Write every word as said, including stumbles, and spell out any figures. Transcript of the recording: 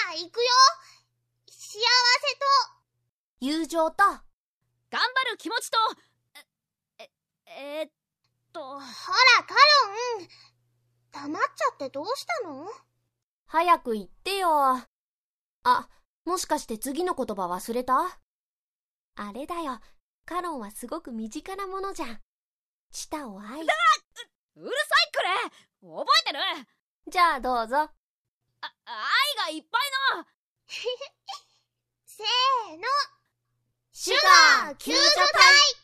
あ、行くよ。幸せと友情と頑張る気持ちと、え、えー、っと。ほら、 カロン。黙っちゃってどうしたの？ 早く言ってよ。あ、もしかして次の言葉忘れた？あれだよ。カロンはすごく身近なものじゃん。チタを愛し。 だう、うるさいくれ。覚えてる？ じゃあどうぞ。あ、 愛がいっぱいの。 せーの。 シュガー救助隊。